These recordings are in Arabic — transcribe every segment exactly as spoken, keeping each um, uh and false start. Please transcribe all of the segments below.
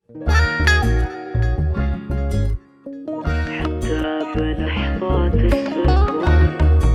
حتى بلحظات السكون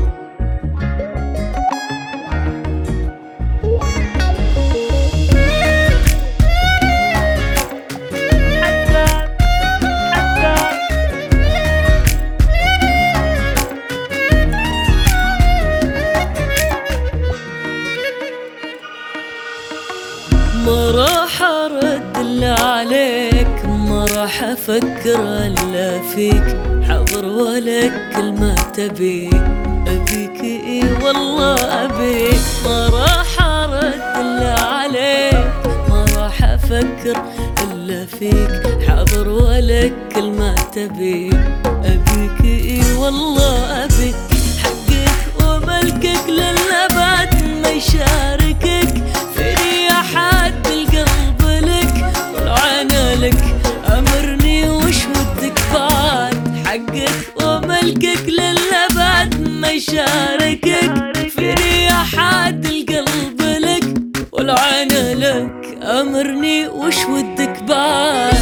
ما راح ارد الا عليك، ما راح افكر الا فيك، حاضر ولك كل ما تبي، ابيك اي والله ابيك. ما راح ارد الا عليك، ما راح افكر الا فيك، حاضر ولك كل ما تبي، ابيك اي والله ابيك. حقك وملكك للابد ما يشاركك، في رياحات القلب لك والعين لك، امرني وش ودك بعد. حقك وملكك للابد ما يشاركك، في رياحات القلب لك والعين لك، امرني وش ودك بعد.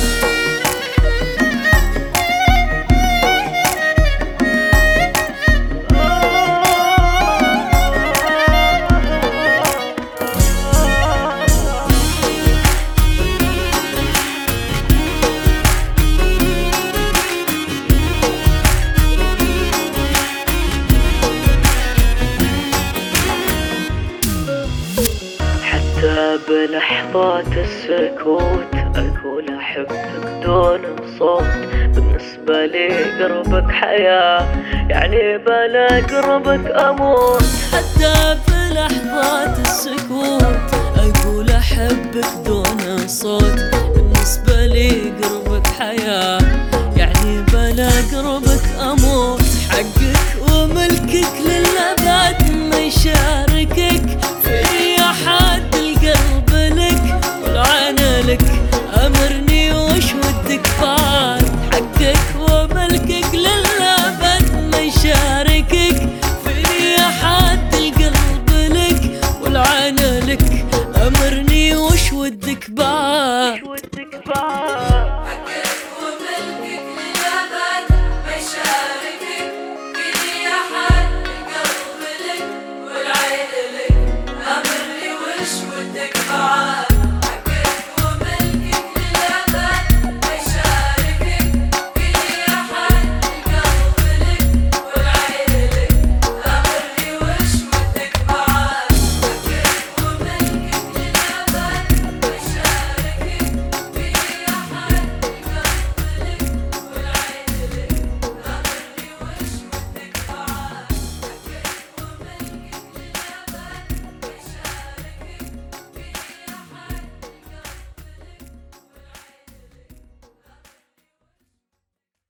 حتى بلحظات السكوت أقول أحبك دون صوت، بالنسبة لي قربك حياة، يعني بلا قربك أموت. حتى بلحظات السكوت أقول أحبك دون صوت،